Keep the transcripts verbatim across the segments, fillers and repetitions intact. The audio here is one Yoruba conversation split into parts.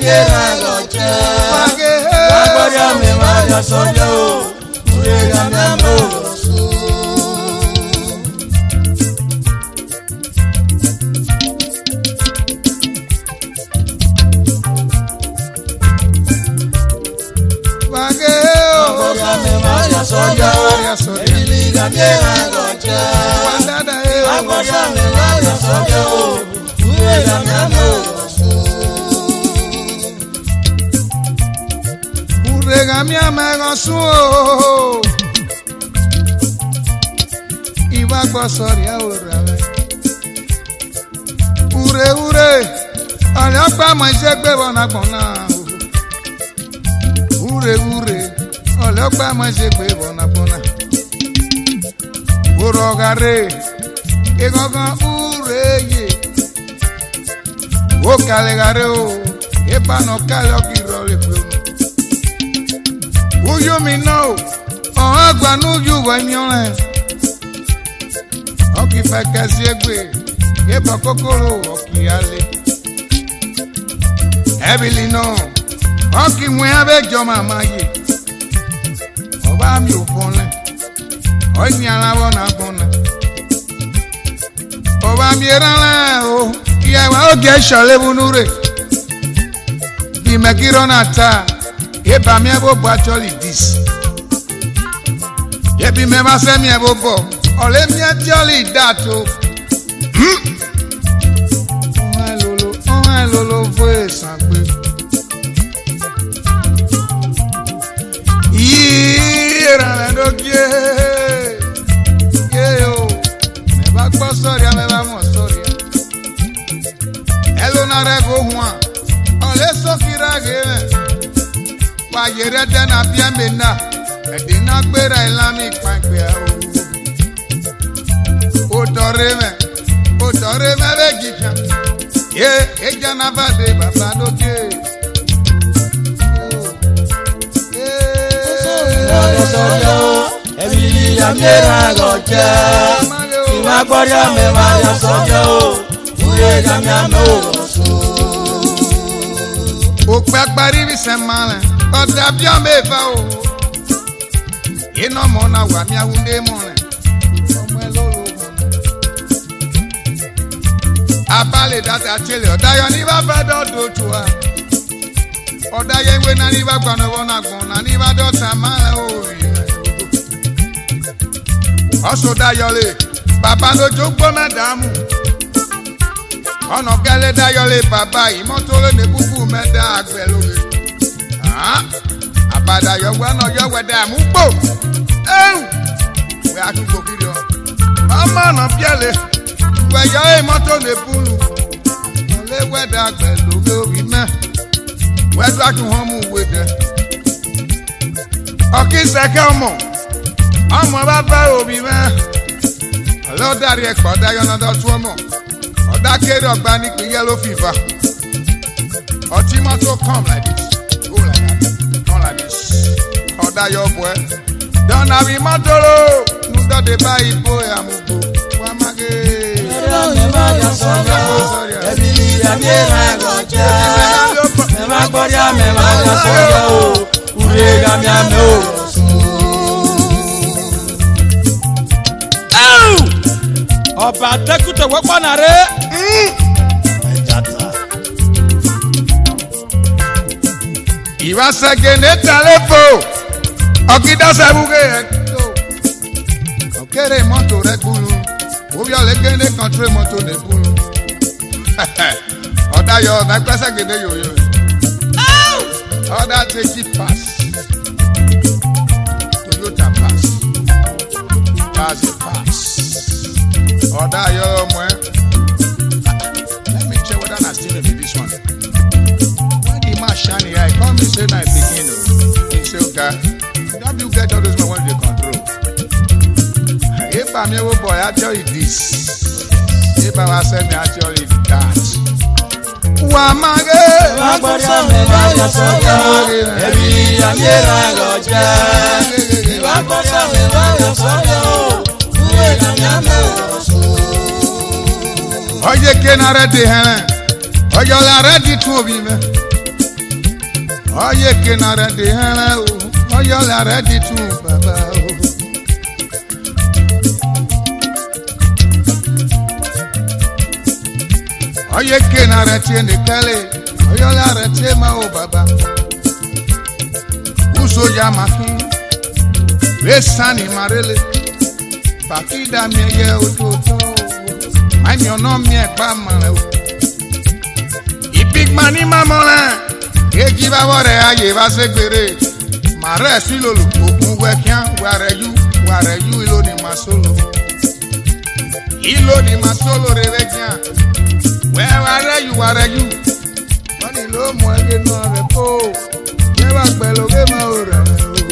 miera gocha. Agbada me vaya soyo. Urega me amosu. Agbada me vaya soyo. Urega miera gocha. Agbada me vaya soyo. Urega me amosu. Urega mi amosu. Iba gbosoria ora. Ure ure. Ale pa mo se gbe wona gbona. Ure ure. Ale pa mo se gbe wona gbona. Urogare. Egogan ure ye. O kalegare o. Eba no kale okiro le flo. Uyu mi no, o agba nuju wa miole. Oki fa kasi egbe, eba kokoro oki ale. Ebili no, oki mwe abejo mama ye. Oba mi ofonle, oyi ni alawo na gbona. Oba mi eranla o, iya wa oge shole bunure. Bi mekiro na ta. Eba mi ebo bo actually this. Ebi me ma se mi ebo bo. Ole mi actually that o. Oh lolo, oh lolo voe sanpe. Ira la dokie. Ye yo. Me ba gbo story, me ba mo story. Elo na rego huan. Ole so kira ge. Wa yere dena bia mena edina gbera ilami pangbe o o dore me o dore me be gijan ye eja na bade baba doke o soyo ebili ya mera gocha ima gboria me ma ya soyo ure ga mi amosu o pe pari bi se male. Oda bia meva o. Ino mona wa mi awunde mona. Omo elolo mona. Abale data chele oda yo ni ba fa do do tuwa. Oda ye we na ni ba gba no wona gbon na ni ba do ta ma o. Oso da yo le baba lo jogbo madamu. Ono gele da yo le baba imoto le ne bubu meda agbe lori. Abada yo no yo weda mu po. Eh! We atu go video. Mama na piele. We yo e moto le bulu. Le weda pelu go wi me. We do atu homu we de. Oki seke omo. Omo baba obi me. Lo dari e ko da yo na do tu omo. Oda kere ogba ni pe yellow fever. Oti moto come like this. Oda yo boy. Don't have him matolo. Nu do de buy boy amugo. Wa mage. Don't never ya soyo. Ebili ya miera gocha. Me ma gboria me ma ya soyo. Urega mi amosu. Oh! Oba tekute wopa na re. Ejata. Iwa segene talefo. Okida sabuge eto. Okere moto rekulu. Obi ole gene control moto de bulu. Oda yo na pesa gene yo yo. Oh! Oda take it pass. Toyota pass. Jazzy pass. Oda yo mo. Let me check whether na still be this one. When the man shiny eye come me say na begin. He say okay. How do you get all those men when they control? If I'm your boy, I tell you this. If I was saying, I tell you that. Wamage, Wamage, me vaya soya. Ebi ya miera gocha. Wamage, me vaya soya. Uwe na amosu. Oye, que na ready, Helen. Oye, la ready to be me. Oye kenara de hara o, oyo la ready to baba o. Oye kenara tiene kale, oyo la ready ma o baba. Uso ya maki, besani marele, pakida miye ototo, mami ono miye pa male o. Big money mamona, eji ba wore aye ba segbere. Mare si lolo, okun wekian, ware you, ware you ilo ni masolo. Ilo ni masolo revekian. We ware you, ware you. Oni lo mo ege no repo. We ba pelo ge ma ora.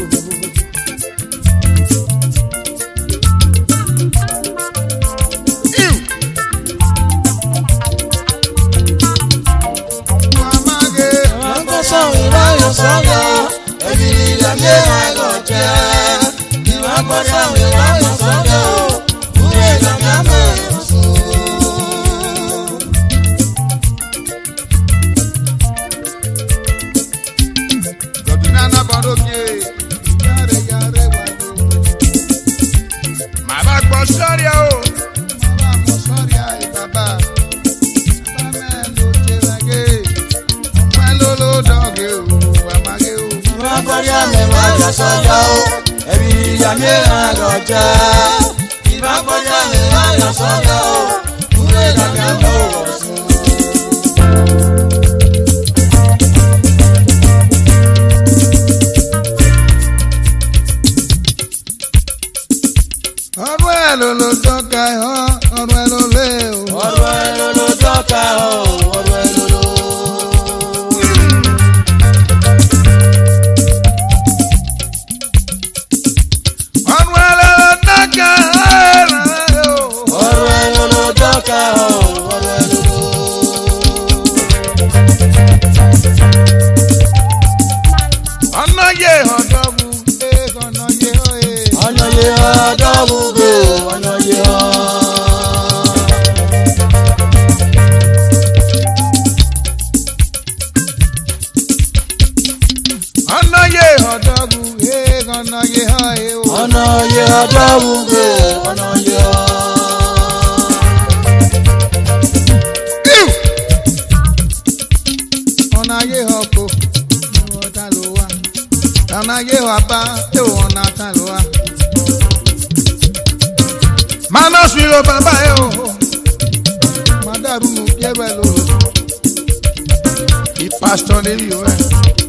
Pastor de you eh.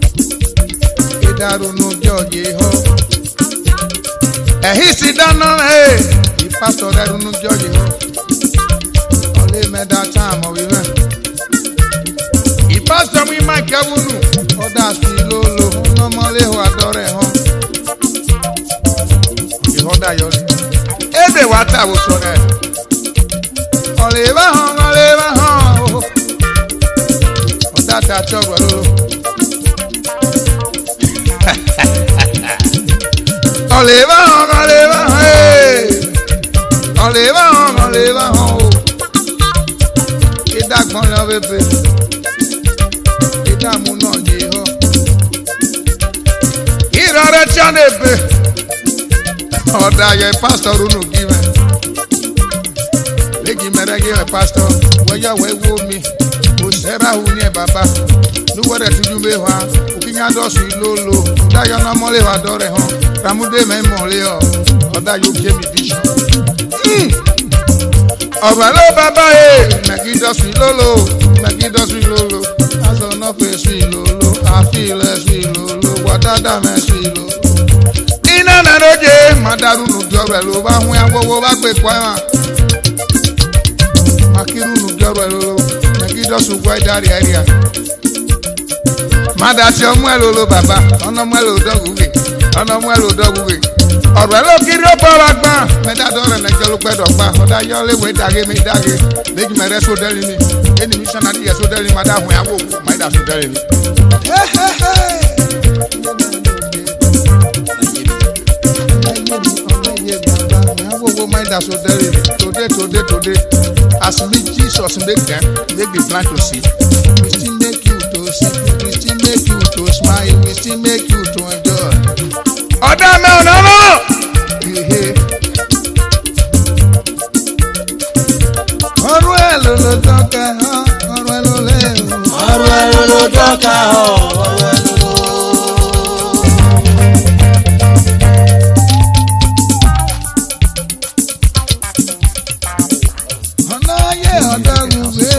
Idaru no joye ho. Eh he sit down no eh. The pastor daru no joye ho. Only me that time o we went. The pastor mi ma kewunu. Oda si lolo no mole ho adore ho. The hoda yo. Ebe wata wo so eh. Ole ba ho, ole ba ho. That trouble. Oliva, oliva, hey. Oliva, oliva, oh. Ida gbon lo bebe. Ida mu no je ho. Ira re chane be. Oda ye pastor unu give. Legi merege ye pastor. Woya we wo mi. Osera hunye baba nuwere tujube ha ukinya dosu ilolo dayo na mole wa dore ho ramude me mole o oda yo je mi vision obalo baba e magi dosu ilolo magi dosu ilolo aso no pe su ilolo afile su ilolo wadada me su ilolo ina na roje madaru nu jore lo ba hun awowo ba gbe kwa makiru nu jore lo just wide that area. Mother, your mwelo baba, on a mwelo dog away, on a mwelo dog away. Or well, give your power back, Metador and a yellow bed of bath, or that yellow way that gave me that make my rest so telling me. Any missionary so telling Madame where I walk, my dad so telling me. Hey, hey, hey. My dad so telling me. Today, today, today. As me Jesus make them, make the blind to see. We still make you to see. We still make you to smile. suffer, it will still make you to enjoy. Ọ̀dà mi ọ̀nà náà. Ọ̀rọ̀ ẹ̀ ló ló tọ́ka ọ́, ọ̀rọ̀ ẹ̀ ló lé o. Ọ̀rọ̀ ẹ̀ ló ló tọ́ka ọ́, ọ̀rọ̀ ẹ̀ ló ló. Ọ̀nà ayé ọ̀dọ́rùn gbé